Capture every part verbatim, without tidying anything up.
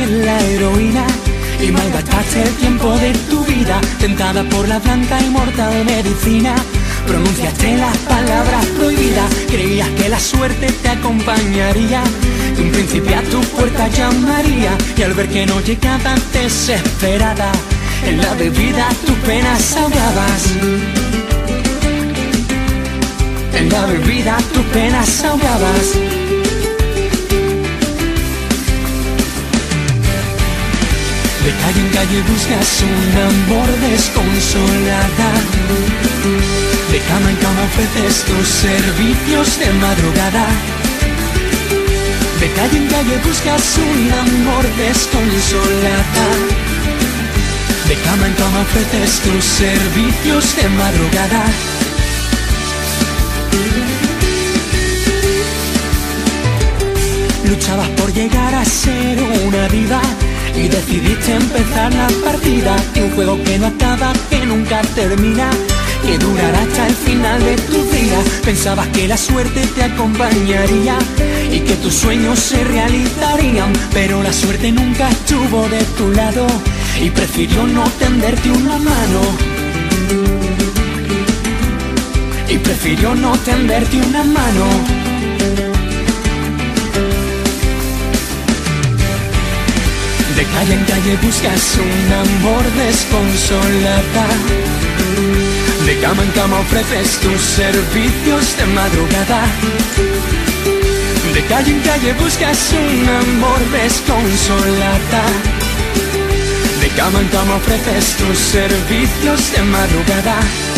ser la heroína y malgastaste el tiempo de tu vida, tentada por la blanca y mortal medicina. Pronunciaste las palabras prohibidas, creías que la suerte te acompañaría, que un príncipe a tu puerta llamaría, y al ver que no llegaba desesperada, en la bebida tus penas ahogabas. En la bebida tus penas ahogabas. De calle en calle buscas un amor desconsolada, de cama en cama ofreces tus servicios de madrugada. De calle en calle buscas un amor desconsolada, de cama en cama ofreces tus servicios de madrugada. Luchabas por llegar a ser una diva y decidiste empezar la partida de un juego que no acaba, que nunca termina, que durará hasta el final de tu vida. Pensabas que la suerte te acompañaría y que tus sueños se realizarían, pero la suerte nunca estuvo de tu lado y prefirió no tenderte una mano. Y prefirió no tenderte una mano. De calle en calle buscas un amor desconsolada, de cama en cama ofreces tus servicios de madrugada. De calle en calle buscas un amor desconsolada, de cama en cama ofreces tus servicios de madrugada.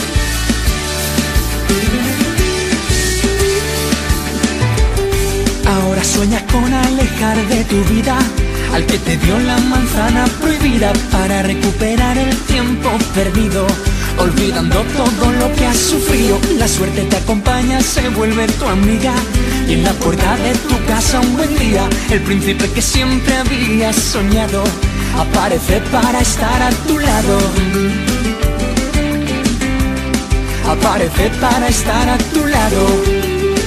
Ahora sueñas con alejar de tu vida al que te dio la manzana prohibida para recuperar el tiempo perdido, olvidando todo lo que has sufrido. La suerte te acompaña, se vuelve tu amiga, y en la puerta de tu casa un buen día el príncipe que siempre habías soñado aparece para estar a tu lado. Aparece para estar a tu lado.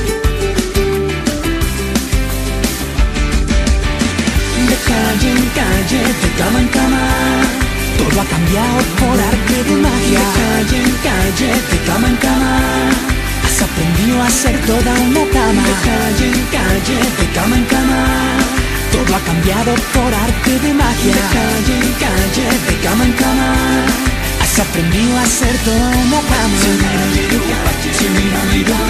De calle en calle, de cama en cama, todo ha cambiado por arte de magia. De calle en calle, de cama en cama, has aprendido a ser toda una dama. De calle en calle, de cama en cama, todo ha cambiado por arte de magia. De calle en calle, de cama en cama, has aprendido a ser toda una dama.